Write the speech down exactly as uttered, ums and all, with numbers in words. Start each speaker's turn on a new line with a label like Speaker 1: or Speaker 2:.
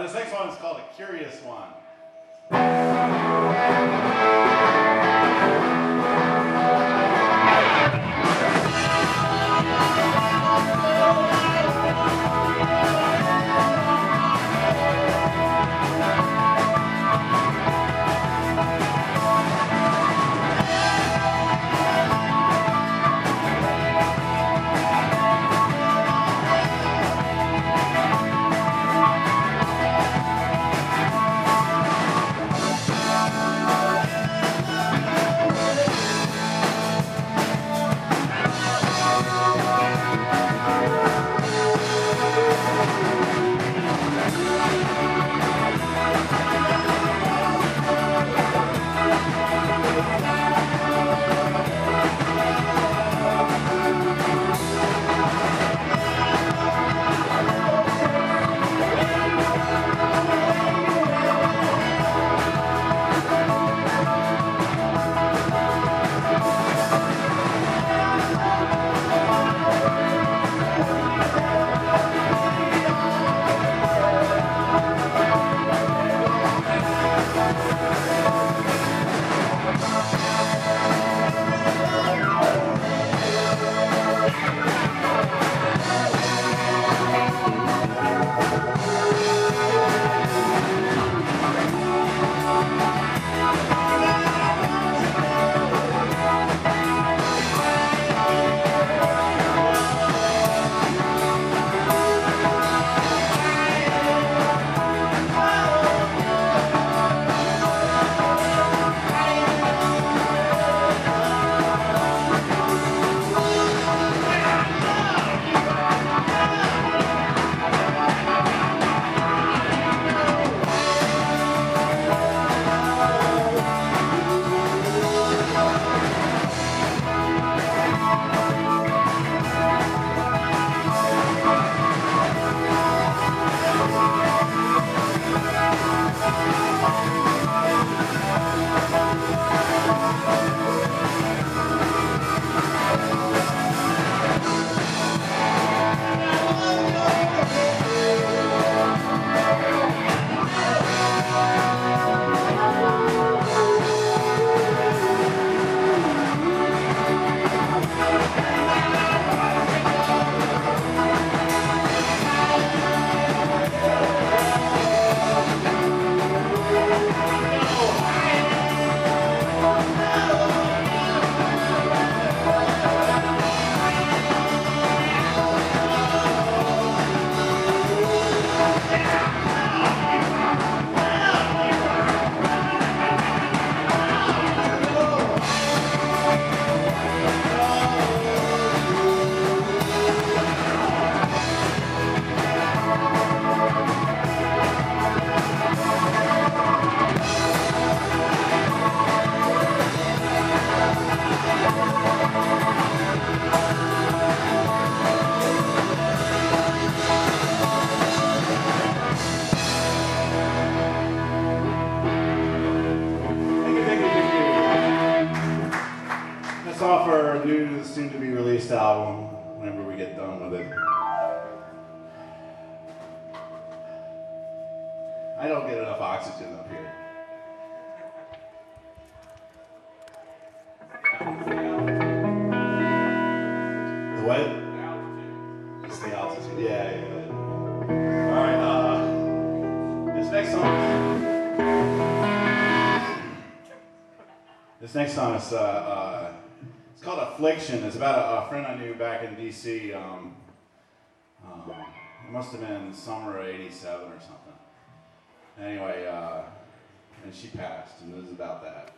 Speaker 1: this next one is called A Curious One. Off our new, soon-to-be released album, whenever we get done with it. I don't get enough oxygen up here. The what? The altitude. It's the altitude, yeah, yeah. Alright, uh, this next song, this next song is, uh, uh, it's called Affliction. It's about a, a friend I knew back in D C. Um, um, it must have been summer of eighty-seven or something. Anyway, uh, and she passed, and this is about that.